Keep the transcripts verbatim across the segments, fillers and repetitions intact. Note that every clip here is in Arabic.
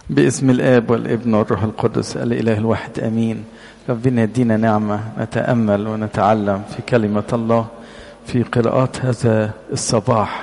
باسم الآب والابن والروح القدس الإله الواحد آمين. ربنا يدينا نعمة نتأمل ونتعلم في كلمة الله في قراءات هذا الصباح.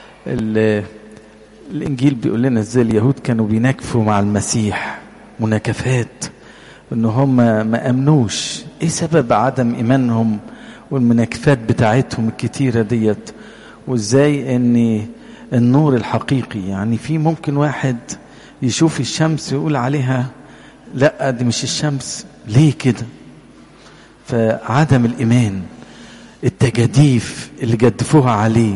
الإنجيل بيقول لنا ازاي اليهود كانوا بينكفوا مع المسيح مناكفات، ان هم ما أمنوش. ايه سبب عدم إيمانهم والمناكفات بتاعتهم الكتيرة ديت؟ وازاي ان النور الحقيقي، يعني في ممكن واحد يشوف الشمس يقول عليها لا دي مش الشمس، ليه كده؟ فعدم الإيمان، التجاديف اللي جدفوها عليه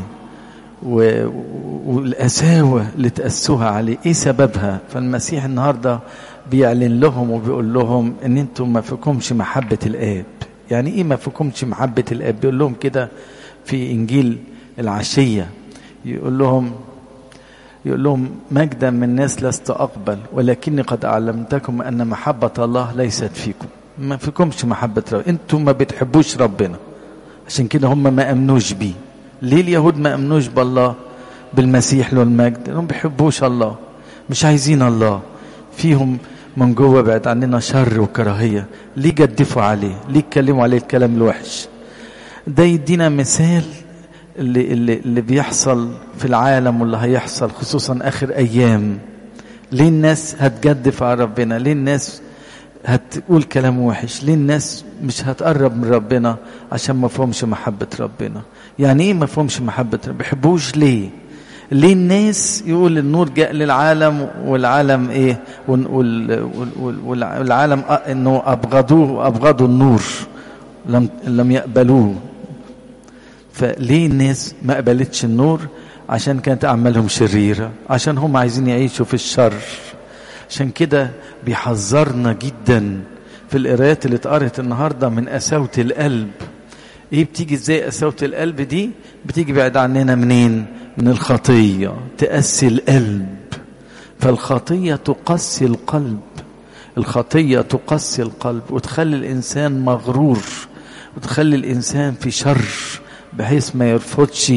والقساوة اللي تأسوها عليه، ايه سببها؟ فالمسيح النهاردة بيعلن لهم وبيقول لهم ان انتم ما فيكمش محبة الآب. يعني ايه ما فيكمش محبة الآب؟ بيقول لهم كده في إنجيل العشية، يقول لهم يقول لهم مجدا من الناس لست أقبل، ولكني قد أعلمتكم أن محبة الله ليست فيكم. ما فيكمش محبة ربنا، انتم ما بتحبوش ربنا، عشان كده هم ما أمنوش بيه. ليه اليهود ما أمنوش بالله بالمسيح له المجد؟ لأنهم بيحبوش الله، مش عايزين الله، فيهم من جوه بعد عننا شر وكراهية. ليه جدفوا عليه؟ ليه اتكلموا عليه الكلام الوحش؟ ده يدينا مثال اللي, اللي, اللي بيحصل في العالم واللي هيحصل خصوصا آخر أيام. ليه الناس هتجدف على ربنا؟ ليه الناس هتقول كلام وحش؟ ليه الناس مش هتقرب من ربنا؟ عشان ما فهمش محبة ربنا. يعني ايه ما فهمش محبة ربنا؟ بيحبوش ليه؟ ليه الناس يقول النور جاء للعالم والعالم ايه والعالم انه ابغضوه ابغضوا النور، لم لم يقبلوه. فليه الناس ما قبلتش النور؟ عشان كانت اعمالهم شريرة، عشان هم عايزين يعيشوا في الشر. عشان كده بيحذرنا جدا في القراءات اللي اتقرت النهارده من قساوة القلب. ايه بتيجي ازاي قساوة القلب دي؟ بتيجي بعد عننا منين؟ من الخطية تقسي القلب. فالخطية تقسي القلب، الخطية تقسي القلب وتخلي الإنسان مغرور وتخلي الإنسان في شر، بحيث ما يرفضش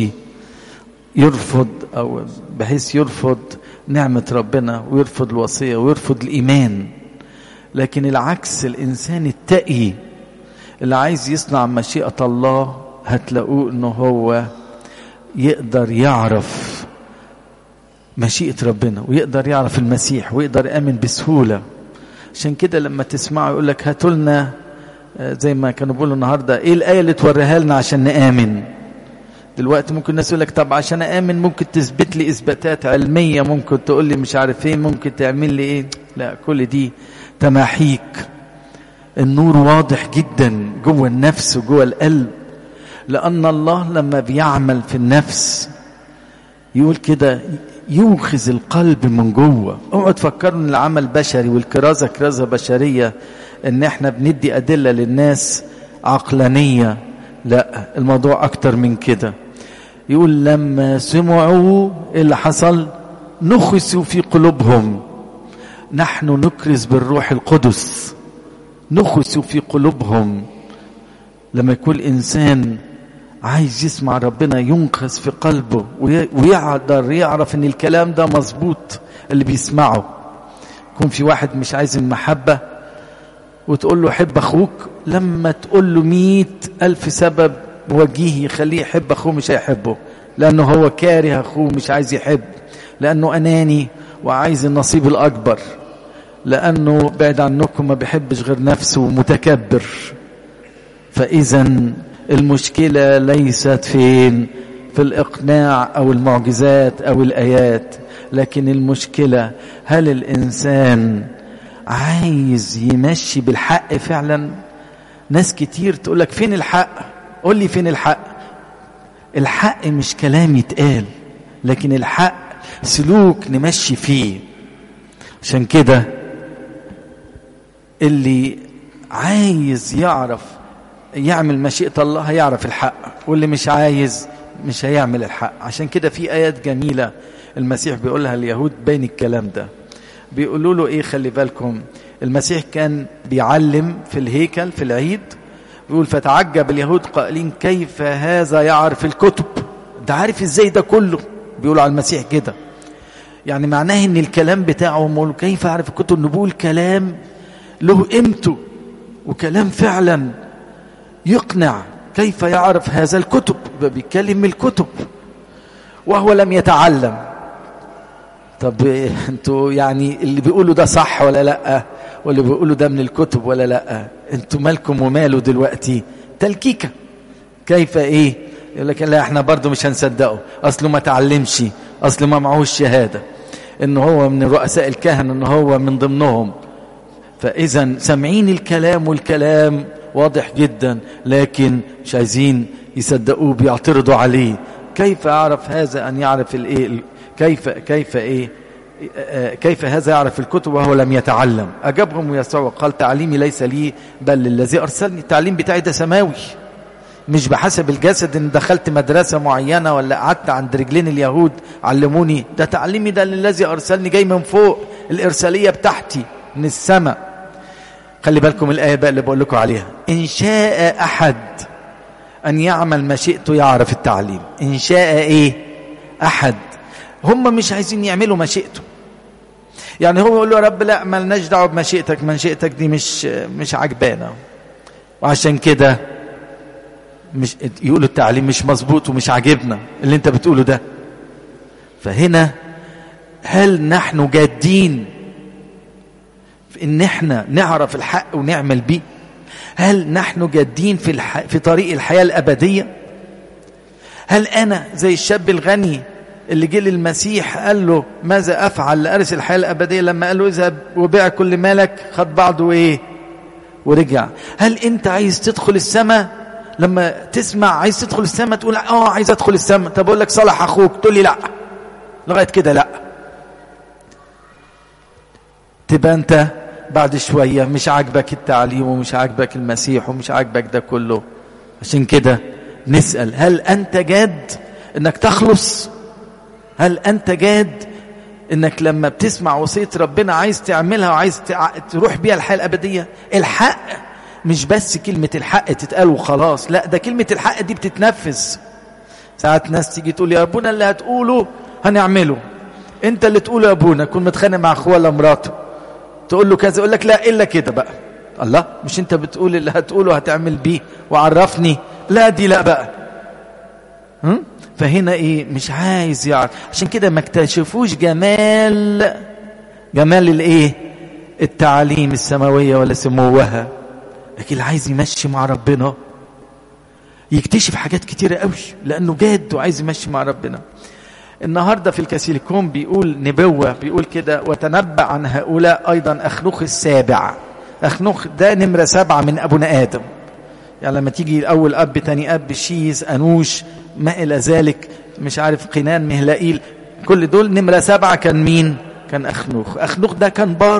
يرفض أو بحيث يرفض نعمة ربنا ويرفض الوصية ويرفض الإيمان. لكن العكس، الإنسان التقي اللي عايز يصنع مشيئة الله هتلاقوه إنه هو يقدر يعرف مشيئة ربنا ويقدر يعرف المسيح ويقدر يأمن بسهولة. عشان كده لما تسمعوا يقول لك هاتوا لنا، زي ما كانوا بيقولوا النهارده، ايه الآية اللي توريها لنا عشان نآمن؟ دلوقتي ممكن الناس يقول لك طب عشان آمن ممكن تثبت لي إثباتات علمية، ممكن تقول لي مش عارف ايه، ممكن تعمل لي ايه. لا، كل دي تماحيك. النور واضح جدا جوه النفس وجوه القلب، لأن الله لما بيعمل في النفس يقول كده يوخز القلب من جوه. اوعوا تفكروا ان العمل بشري والكرازة كرازة بشرية، ان احنا بندي أدلة للناس عقلانية. لا، الموضوع أكتر من كده. يقول لما سمعوا اللي حصل نخسوا في قلوبهم. نحن نكرز بالروح القدس، نخسوا في قلوبهم. لما يكون إنسان عايز يسمع ربنا ينخس في قلبه ويقدر يعرف ان الكلام ده مظبوط اللي بيسمعه. يكون في واحد مش عايز المحبة وتقول له حب أخوك، لما تقول له مئة ألف سبب وجيه يخليه يحب أخوه مش هيحبه، لأنه هو كاره أخوه مش عايز يحب، لأنه أناني وعايز النصيب الأكبر، لأنه بعد عنكم ما بيحبش غير نفسه ومتكبر. فإذا المشكلة ليست فين؟ في الإقناع أو المعجزات أو الآيات، لكن المشكلة هل الإنسان عايز يمشي بالحق فعلا؟ ناس كتير تقولك فين الحق؟ قول لي فين الحق؟ الحق مش كلام يتقال، لكن الحق سلوك نمشي فيه. عشان كده اللي عايز يعرف يعمل مشيئة الله هيعرف الحق، واللي مش عايز مش هيعمل الحق. عشان كده في آيات جميلة المسيح بيقولها اليهود بين الكلام ده. بيقولوا له ايه؟ خلي بالكم، المسيح كان بيعلم في الهيكل في العيد، بيقول فتعجب اليهود قائلين كيف هذا يعرف الكتب؟ ده عارف ازاي ده كله؟ بيقولوا على المسيح كده. يعني معناه ان الكلام بتاعه كيف اعرف الكتب؟ انه بيقول كلام له قيمته وكلام فعلا يقنع. كيف يعرف هذا الكتب؟ بيتكلم من الكتب وهو لم يتعلم. طب انتوا يعني اللي بيقولوا ده صح ولا لا؟ واللي بيقولوا ده من الكتب ولا لا؟ انتوا مالكم وماله دلوقتي؟ تلكيكة. كيف ايه؟ يقول لك لا احنا برضو مش هنصدقه، اصله ما تعلمش، اصله ما معهوش شهادة، انه هو من رؤساء الكهنة، انه هو من ضمنهم. فاذا سامعين الكلام والكلام واضح جدا، لكن مش عايزين يصدقوه، بيعترضوا عليه. كيف اعرف هذا ان يعرف الايه؟ كيف كيف ايه كيف هذا يعرف الكتب وهو لم يتعلم؟ اجابهم يسوع قال تعليمي ليس لي بل للذي ارسلني. التعليم بتاعي ده سماوي، مش بحسب الجسد ان دخلت مدرسة معينة ولا قعدت عند رجلين اليهود علموني. ده تعليمي ده للذي ارسلني، جاي من فوق، الارسالية بتاعتي من السماء. خلي بالكم الآية بقى اللي بقول لكم عليها، إن شاء أحد أن يعمل مشيئته يعرف التعليم. إن شاء إيه؟ أحد. هم مش عايزين يعملوا مشيئته، يعني هو يقول له يا رب لا مالناش دعوه بمشيئتك، مشيئتك دي مش مش عجبانا، وعشان كده مش يقولوا التعليم مش مظبوط ومش عاجبنا اللي انت بتقوله ده. فهنا هل نحن جادين في ان احنا نعرف الحق ونعمل بيه؟ هل نحن جادين في الح... في طريق الحياة الأبدية؟ هل أنا زي الشاب الغني اللي جه للمسيح قال له ماذا أفعل لأرث الحياة الأبدية؟ لما قال له اذهب وبيع كل مالك، خد بعضه إيه ورجع. هل أنت عايز تدخل السماء؟ لما تسمع عايز تدخل السماء تقول آه عايز أدخل السماء. طب أقول لك صالح أخوك، تقول لي لا، لغاية كده لا. تبقى أنت بعد شوية مش عاجبك التعليم ومش عاجبك المسيح ومش عاجبك ده كله. عشان كده نسأل، هل أنت جاد إنك تخلص؟ هل أنت جاد إنك لما بتسمع وصية ربنا عايز تعملها وعايز تروح بيها الحياة الأبدية؟ الحق مش بس كلمة الحق تتقال وخلاص، لا، ده كلمة الحق دي بتتنفذ. ساعات ناس تيجي تقول يا أبونا اللي هتقوله هنعمله. أنت اللي تقوله يا أبونا، كن متخانق مع أخوه ولا مراته، تقول له كذا، يقول لك لا إلا كده بقى. الله، مش أنت بتقول اللي هتقوله هتعمل بيه وعرفني؟ لا دي لا بقى. هم؟ فهنا ايه؟ مش عايز يعرف. عشان كده ما اكتشفوش جمال جمال الايه؟ التعاليم السماوية ولا سموها. لكن اللي عايز يمشي مع ربنا يكتشف حاجات كتيرة قوي، لأنه جاد وعايز يمشي مع ربنا. النهاردة في الكاسيليكون بيقول نبوة، بيقول كده وتنبأ عن هؤلاء أيضا أخنوخ السابع. أخنوخ ده نمرة سبعة من أبونا آدم. يعني لما تيجي أول أب تاني أب شيز أنوش ما إلى ذلك، مش عارف قنان مهلائيل، كل دول نمرة سبعة كان مين؟ كان أخنوخ. أخنوخ ده كان بار،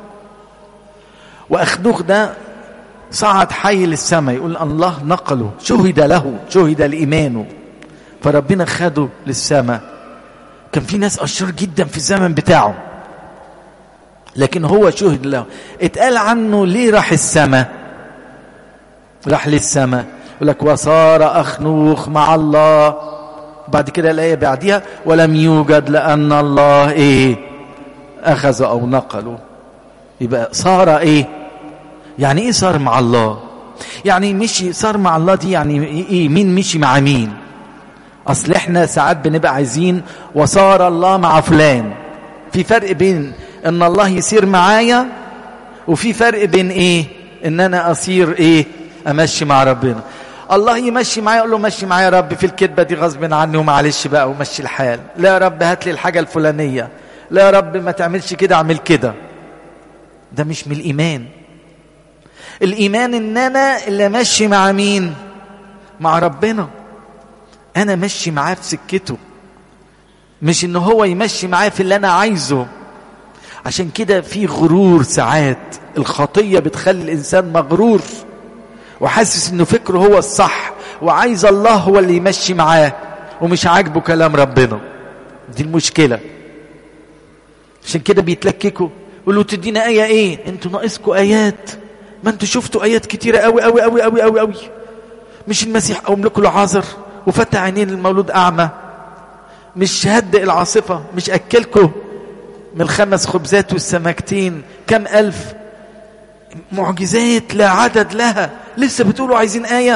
وأخنوخ ده صعد حي للسماء، يقول الله نقله، شهد له، شهد لإيمانه، فربنا خده للسماء. كان في ناس أشرار جدا في الزمن بتاعه، لكن هو شهد له. اتقال عنه ليه راح السماء؟ راح للسماء، يقول لك وصار أخنوخ مع الله. بعد كده الآية بعديها ولم يوجد لأن الله إيه؟ أخذ أو نقله. يبقى صار إيه؟ يعني إيه صار مع الله؟ يعني مشي صار مع الله دي يعني إيه؟ مين مشي مع مين؟ أصل إحنا ساعات بنبقى عايزين وصار الله مع فلان. في فرق بين إن الله يسير معايا، وفي فرق بين إيه؟ إن أنا أصير إيه؟ أمشي مع ربنا. الله يمشي معايا، أقول له مشي معايا يا رب في الكذبة دي غصب عني ومعلش بقى ومشي الحال. لا يا رب هات لي الحاجة الفلانية، لا يا رب ما تعملش كده اعمل كده. ده مش من الإيمان. الإيمان إن أنا اللي ماشي مع مين؟ مع ربنا. أنا ماشي معاه في سكته، مش إن هو يمشي معاه في اللي أنا عايزه. عشان كده في غرور ساعات، الخطية بتخلي الإنسان مغرور وحاسس إنه فكره هو الصح، وعايز الله هو اللي يمشي معاه، ومش عاجبه كلام ربنا. دي المشكلة. عشان كده بيتلككوا، يقولوا تدينا آية إيه؟ أنتوا ناقصكوا آيات، ما أنتوا شفتوا آيات كتيرة أوي أوي أوي أوي أوي أوي. مش المسيح قوم لكم العذر وفتح عينين المولود أعمى؟ مش هدئ العاصفة؟ مش أكلكم من الخمس خبزات والسمكتين كم ألف، معجزات لا عدد لها، لسه بتقولوا عايزين آية؟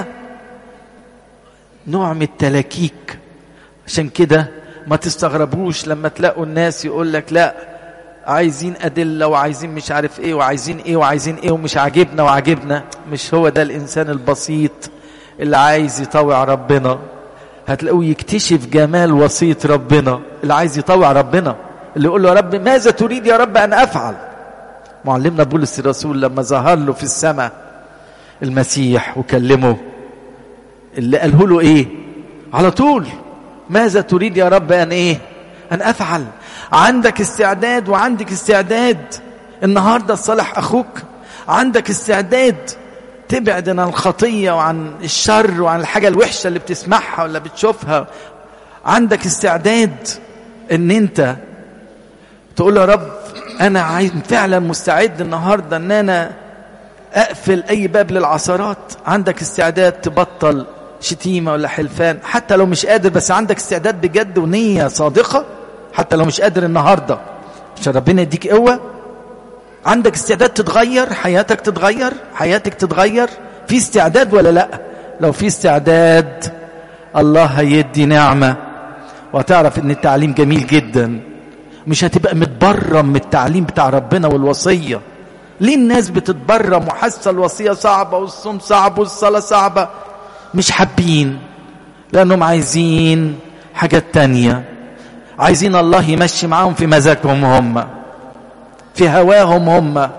نوع من التلاكيك. عشان كده ما تستغربوش لما تلاقوا الناس يقول لك لا عايزين أدلة وعايزين مش عارف ايه وعايزين ايه وعايزين ايه ومش عاجبنا وعاجبنا. مش هو ده الإنسان البسيط اللي عايز يطوع ربنا. هتلاقوه يكتشف جمال وصية ربنا. اللي عايز يطوع ربنا اللي يقول له يا رب ماذا تريد يا رب أن أفعل. معلمنا بولس الرسول لما ظهر له في السماء المسيح وكلمه، اللي قاله له ايه على طول؟ ماذا تريد يا رب أن ايه أن أفعل. عندك استعداد وعندك استعداد النهاردة تصالح أخوك؟ عندك استعداد تبعد عن الخطية وعن الشر وعن الحاجة الوحشة اللي بتسمعها ولا بتشوفها؟ عندك استعداد ان انت تقول له يا رب انا عايز فعلا مستعد النهاردة ان انا اقفل اي باب للعثرات؟ عندك استعداد تبطل شتيمة ولا حلفان حتى لو مش قادر، بس عندك استعداد بجد ونية صادقة حتى لو مش قادر النهاردة عشان ربنا يديك قوة؟ عندك استعداد تتغير، حياتك تتغير، حياتك تتغير؟ في استعداد ولا لا؟ لو في استعداد الله هيدي نعمة، وتعرف ان التعليم جميل جدا. مش هتبقى متبرم من التعليم بتاع ربنا والوصية. ليه الناس بتتبرم وحاسة الوصية صعبة والصوم صعب والصلاة صعبة؟ مش حابين، لأنهم عايزين حاجات تانية، عايزين الله يمشي معاهم في مزاجهم هم، في هواهم هم،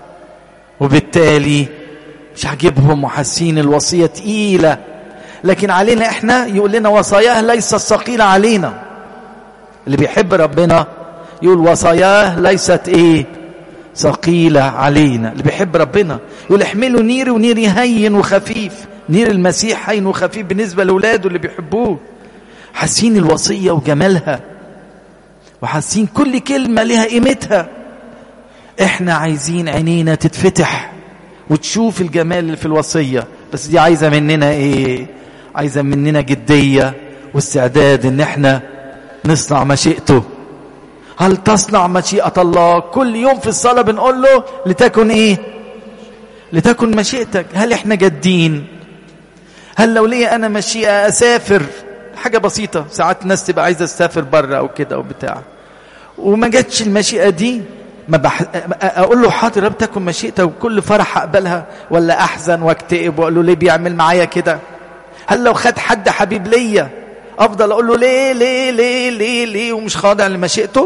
وبالتالي مش عاجبهم وحاسين الوصية تقيلة. لكن علينا احنا يقول لنا وصاياه ليست ثقيلة علينا. اللي بيحب ربنا يقول وصاياه ليست ايه ثقيلة علينا. اللي بيحب ربنا يقول احملوا نيري ونيري هين وخفيف. نير المسيح هين وخفيف بالنسبة لأولاده اللي بيحبوه، حاسين الوصية وجمالها وحاسين كل كلمة لها قيمتها. احنا عايزين عينينا تتفتح وتشوف الجمال اللي في الوصية، بس دي عايزة مننا ايه؟ عايزة مننا جدية واستعداد ان احنا نصنع مشيئته. هل تصنع مشيئة الله؟ كل يوم في الصلاة بنقول له لتكن ايه؟ لتكن مشيئتك. هل احنا جادين؟ هل لو لي انا مشيئة اسافر حاجة بسيطة، ساعات الناس تبقى عايزة تسافر بره او كده او بتاع، وما جاتش المشيئة دي، ما بح... اقول له حاضر رب تكن مشيئتك وكل فرح اقبلها، ولا احزن واكتئب واقول له ليه بيعمل معايا كده؟ هل لو خد حد حبيب ليا افضل اقول له ليه ليه ليه ليه ليه ومش خاضع لمشيئته؟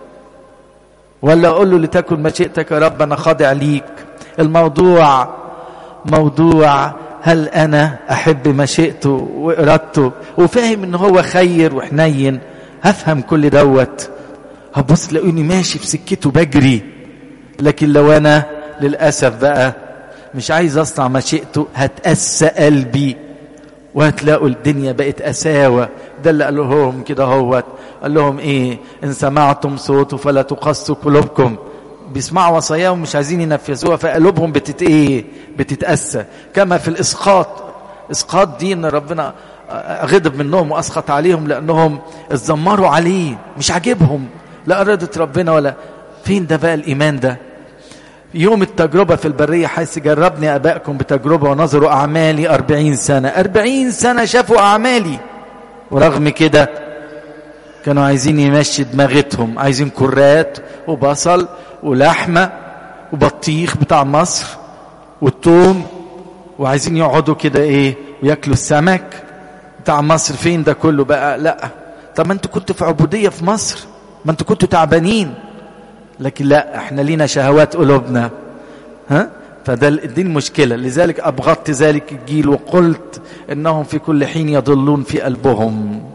ولا اقول له لتكن مشيئتك يا رب انا خاضع ليك؟ الموضوع موضوع هل انا احب مشيئته وارادته وفاهم ان هو خير وحنين؟ هفهم كل دوت، هبص تلاقوني ماشي في سكته بجري. لكن لو انا للاسف بقى مش عايز اصنع مشيئته هتأسى قلبي، وهتلاقوا الدنيا بقت أساوة. ده اللي قال لهم كده هوت، قال لهم ايه؟ ان سمعتم صوته فلا تقسوا قلوبكم. بيسمعوا وصاياه ومش عايزين ينفذوها فقلوبهم بتت ايه؟ بتتأسى. كما في الاسقاط، اسقاط دي ان ربنا غضب منهم واسقط عليهم لانهم اتذمروا عليه، مش عاجبهم لا ارادة ربنا ولا. فين ده بقى الايمان ده؟ يوم التجربة في البرية حيث جربني ابائكم بتجربة ونظروا اعمالي اربعين سنة. اربعين سنة شافوا اعمالي، ورغم كده كانوا عايزين يمشي دماغتهم، عايزين كرات وبصل ولحمة وبطيخ بتاع مصر والثوم، وعايزين يقعدوا كده ايه وياكلوا السمك بتاع مصر. فين ده كله بقى؟ لا. طب ما انتوا كنتوا في عبودية في مصر، ما انتوا كنتوا تعبانين. لكن لا، احنا لينا شهوات قلوبنا، ها؟ فده دي المشكلة. لذلك أبغضت ذلك الجيل وقلت إنهم في كل حين يضلون في قلبهم.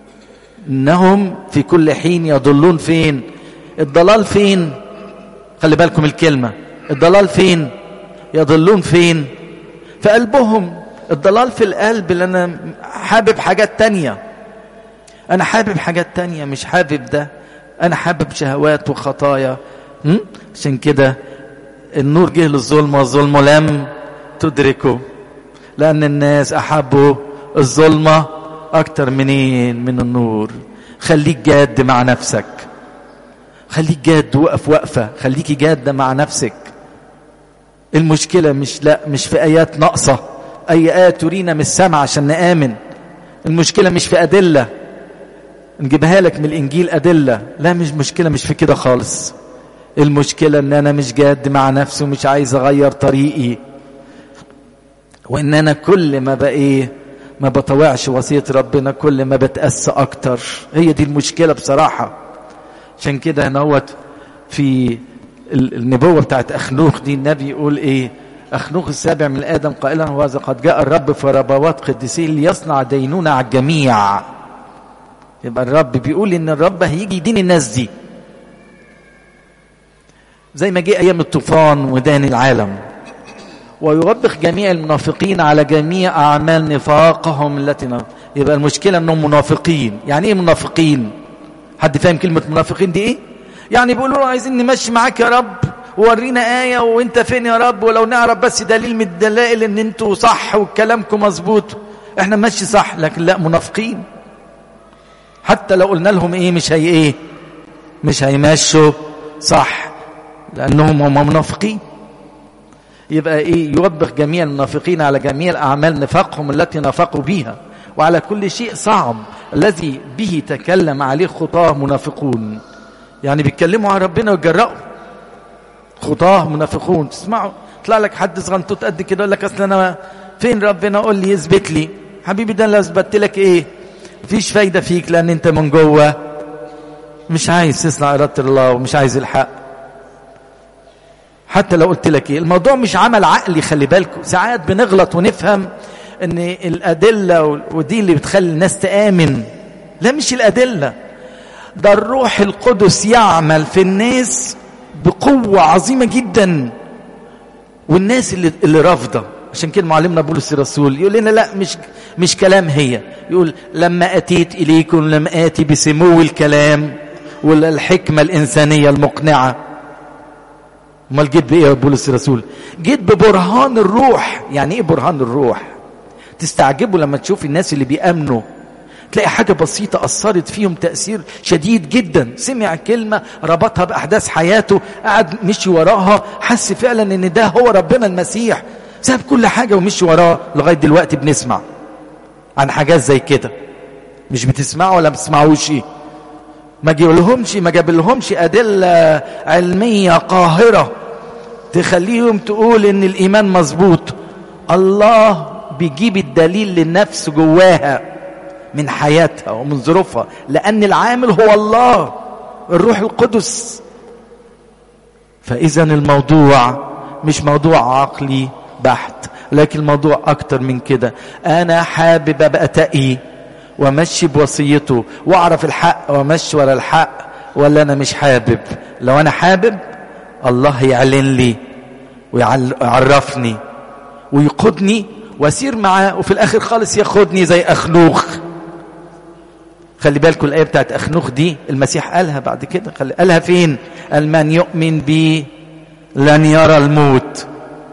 إنهم في كل حين يضلون. فين الضلال؟ فين؟ خلي بالكم الكلمة، الضلال فين؟ يضلون فين؟ في قلبهم. الضلال في القلب، اللي أنا حابب حاجات تانية، أنا حابب حاجات تانية، مش حابب ده، أنا حابب شهوات وخطايا. م? عشان كده النور جه للظلم والظلم لم تدركه، لأن الناس أحبوا الظلمة أكتر منين؟ من النور. خليك جاد مع نفسك، خليك جاد، وقف وقفة، خليكي جادة مع نفسك. المشكلة مش لا مش في آيات ناقصة، أي آية ترينا من السماء عشان نآمن. المشكلة مش في أدلة نجيبها لك من الإنجيل أدلة، لا مش مشكلة، مش في كده خالص. المشكلة ان انا مش جاد مع نفسي ومش عايز اغير طريقي، وان انا كل ما بقى ما بطوعش وصية ربنا كل ما بتأسى اكتر. هي دي المشكلة بصراحة. عشان كده هنوت في النبوة بتاعت أخنوخ دي، النبي يقول ايه؟ أخنوخ السابع من آدم قائلا وإذا قد جاء الرب في ربوات قديسيه ليصنع دينونة على الجميع. يبقى الرب بيقول ان الرب هيجي يدين الناس دي زي ما جه ايام الطوفان ودان العالم، ويوبخ جميع المنافقين على جميع اعمال نفاقهم التي. يبقى المشكله انهم منافقين. يعني ايه منافقين؟ حد فاهم كلمه منافقين دي ايه؟ يعني بيقولوا عايزين نمشي معاك يا رب، وورينا ايه وانت فين يا رب، ولو نعرف بس دليل من الدلائل ان انتوا صح وكلامكم مظبوط احنا ماشي صح. لكن لا، منافقين. حتى لو قلنا لهم ايه مش هي ايه مش هيمشوا صح، لأنهم هم منافقين. يبقى إيه؟ يوبخ جميع المنافقين على جميع أعمال نفاقهم التي نفقوا بها، وعلى كل شيء صعب الذي به تكلم عليه خطاه منافقون. يعني بيتكلموا عن ربنا ويجرأوا، خطاه منافقون. تسمعوا طلع لك حد صغنطوط قد كده يقول لك أصل أنا فين ربنا؟ قول لي يثبت لي. حبيبي ده لو اثبت لك إيه؟ مفيش فايدة فيك، لأن أنت من جوه مش عايز تسمع إرادة الله ومش عايز الحق. حتى لو قلت لك ايه، الموضوع مش عمل عقلي. خلي بالكم ساعات بنغلط ونفهم ان الادله ودي اللي بتخلي الناس تآمن. لا، مش الادله، ده الروح القدس يعمل في الناس بقوه عظيمه جدا، والناس اللي اللي رافضه. عشان كده معلمنا بولس الرسول يقول لنا لا مش مش كلام هي، يقول لما اتيت اليكم لم اتي بسمو الكلام ولا الحكمه الانسانيه المقنعه. امال جيت بايه يا بولس الرسول؟ جيت ببرهان الروح. يعني ايه برهان الروح؟ تستعجبوا لما تشوف الناس اللي بيأمنوا تلاقي حاجه بسيطه اثرت فيهم تأثير شديد جدا. سمع كلمه ربطها باحداث حياته، قعد مشي وراها، حس فعلا ان ده هو ربنا المسيح، ساب كل حاجه ومشي وراه. لغايه دلوقتي بنسمع عن حاجات زي كده. مش بتسمعوا ولا بتسمعوش؟ ايه ما جابلهمش ما جابلهمش أدلة علمية قاهرة تخليهم تقول إن الإيمان مظبوط. الله بيجيب الدليل للنفس جواها من حياتها ومن ظروفها، لأن العامل هو الله الروح القدس. فإذا الموضوع مش موضوع عقلي بحت، لكن الموضوع أكتر من كده. أنا حابب أبقى تقي وامشي بوصيته واعرف الحق وامشي ورا الحق، ولا انا مش حابب؟ لو انا حابب الله يعلن لي ويعرفني ويقودني واسير معاه، وفي الاخر خالص ياخدني زي اخنوخ. خلي بالكم الايه بتاعت اخنوخ دي المسيح قالها بعد كده. خلي قالها فين؟ قال من يؤمن بي لن يرى الموت،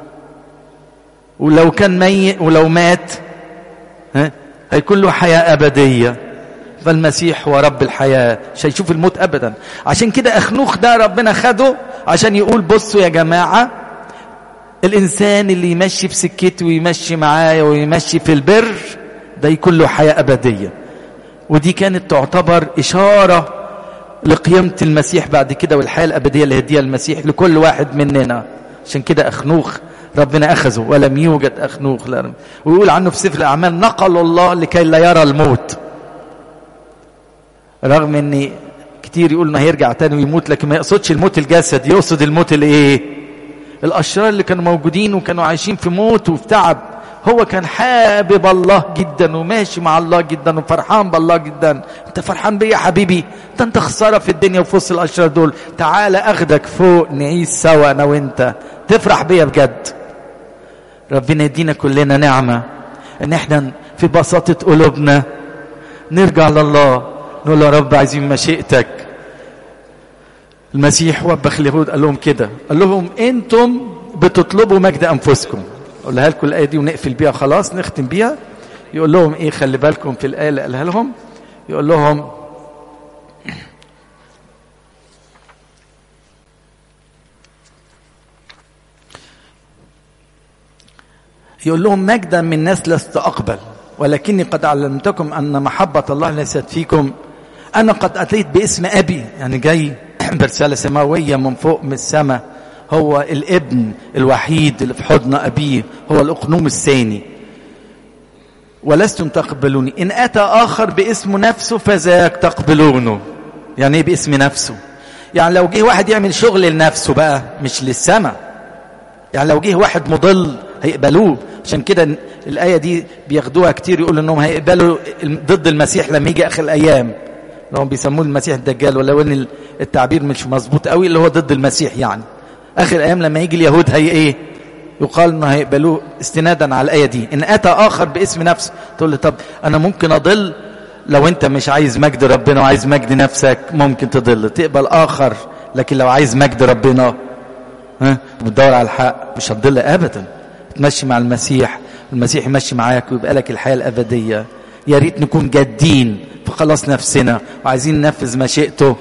ولو كان ميت ولو مات ها هيكون له حياة أبدية. فالمسيح هو رب الحياة، مش هيشوف الموت أبدا. عشان كده أخنوخ ده ربنا خده عشان يقول بصوا يا جماعة، الإنسان اللي يمشي في سكته ويمشي معايا ويمشي في البر ده يكون له حياة أبدية. ودي كانت تعتبر إشارة لقيامة المسيح بعد كده والحياة الأبدية اللي هديها المسيح لكل واحد مننا. عشان كده أخنوخ ربنا أخذه ولم يوجد أخنوخ. ويقول عنه في سفر الأعمال نقل الله لكي لا يرى الموت، رغم ان كتير يقول انه هيرجع تاني ويموت، لكن ما يقصدش الموت الجسد، يقصد الموت الايه؟ الاشرار اللي كانوا موجودين وكانوا عايشين في موت وفي تعب. هو كان حابب الله جدا وماشي مع الله جدا وفرحان بالله جدا. انت فرحان بيه يا حبيبي؟ ده انت خساره في الدنيا وفي وسط الاشرار دول. تعالى اخدك فوق نعيش سوا انا وانت، تفرح بيا بجد. ربنا يدينا كلنا نعمه ان احنا في بساطه قلوبنا نرجع لله، نقول له يا رب عايزين مشيئتك. المسيح وبخ اليهود قال لهم كده، قال لهم انتم بتطلبوا مجد انفسكم. اقولها لكم الايه دي ونقفل بيها خلاص نختم بيها. يقول لهم ايه؟ خلي بالكم في الايه اللي قالها لهم، يقول لهم يقول لهم مجدا من الناس لست أقبل، ولكني قد علمتكم أن محبة الله ليست فيكم. أنا قد أتيت باسم أبي، يعني جاي برسالة سماوية من فوق من السماء. هو الابن الوحيد اللي في حضن أبيه، هو الأقنوم الثاني. ولستم تقبلوني، إن أتى آخر باسم نفسه فذاك تقبلونه. يعني إيه باسم نفسه؟ يعني لو جه واحد يعمل شغل لنفسه بقى، مش للسماء. يعني لو جه واحد مضل هيقبلوه. عشان كده الآية دي بياخدوها كتير، يقولوا إنهم هيقبلوا ضد المسيح لما يجي آخر الأيام. لو بيسموه المسيح الدجال، ولو إن التعبير مش مظبوط قوي، اللي هو ضد المسيح. يعني آخر الأيام لما يجي اليهود هي إيه؟ يقال إنه هيقبلوه استنادا على الآية دي. إن أتى آخر باسم نفسه. تقول لي طب أنا ممكن أضل؟ لو أنت مش عايز مجد ربنا وعايز مجد نفسك ممكن تضل، تقبل آخر. لكن لو عايز مجد ربنا ها بتدور على الحق مش هتضل أبدا. تمشي مع المسيح، المسيح يمشي معاك ويبقى لك الحياة الأبدية. يا ريت نكون جادين في خلاص نفسنا وعايزين ننفذ مشيئته،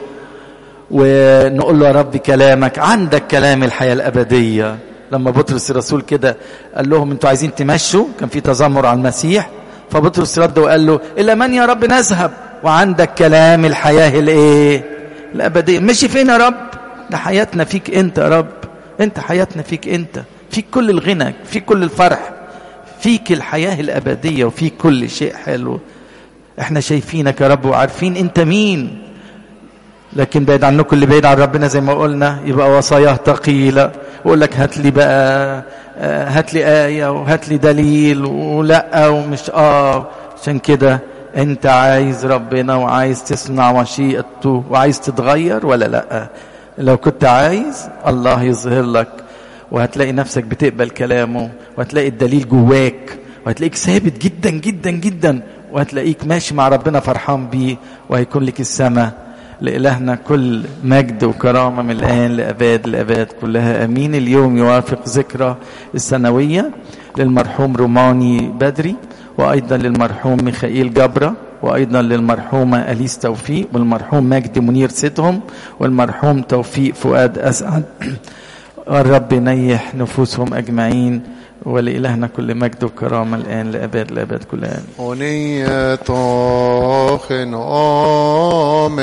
ونقول له يا رب كلامك عندك كلام الحياة الأبدية. لما بطرس الرسول كده قال لهم انتوا عايزين تمشوا، كان في تذمر على المسيح، فبطرس رد وقال له إلى من يا رب نذهب وعندك كلام الحياة الايه الأبدية. مشي فين يا رب؟ ده حياتنا فيك انت يا رب، انت حياتنا فيك انت، فيك كل الغنى، فيك كل الفرح، فيك الحياة الأبدية، وفيك كل شيء حلو. احنا شايفينك يا رب وعارفين انت مين. لكن بعيد عنكم اللي بعيد عن ربنا زي ما قلنا يبقى وصاياه ثقيلة. يقول لك هات لي بقى، هات لي آية وهات لي دليل ولا ومش اه. عشان كده انت عايز ربنا وعايز تسمع مشيئته وعايز تتغير ولا لا؟ لو كنت عايز الله يظهر لك، وهتلاقي نفسك بتقبل كلامه، وهتلاقي الدليل جواك، وهتلاقيك ثابت جدا جدا جدا، وهتلاقيك ماشي مع ربنا فرحان بيه، وهيكون لك السماء. لإلهنا كل مجد وكرامة من الآن لأباد الأباد كلها آمين. اليوم يوافق ذكرى السنوية للمرحوم روماني بدري، وأيضا للمرحوم ميخائيل جبرة، وأيضا للمرحومة أليس توفيق، والمرحوم مجد منير سيدهم، والمرحوم توفيق فؤاد أسعد. الرب ينيح نفوسهم أجمعين. ولإلهنا كل مجد وكرامة الآن لأباد الأباد كلها. أنية طاخن أم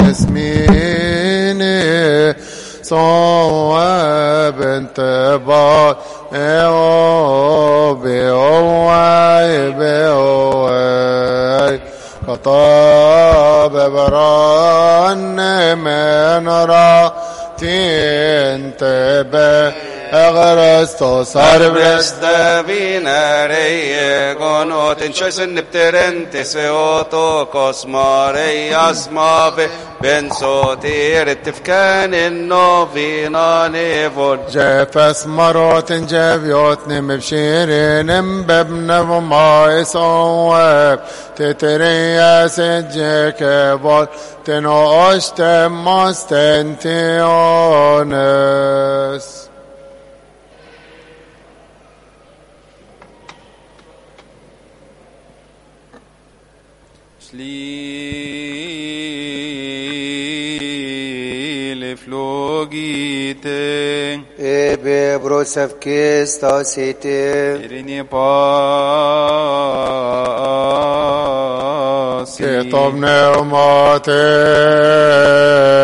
اسميني صواب انتباه بي أواي بي أواي خطاب بران من راتي انتباه أغرستو صار برستا بيناري قنوت انشويسن بترنت سيوتو كوسماري اسمافي بن صوتي رتفكان النوفينا نيفون جافس مروت جافيوت نمبشيرين مببنا وما يصواب تترياس جيكبول تنوش تمستنتيونس. Slile flogite Ebe brosaf kistasite Irini pasi Kitab neumate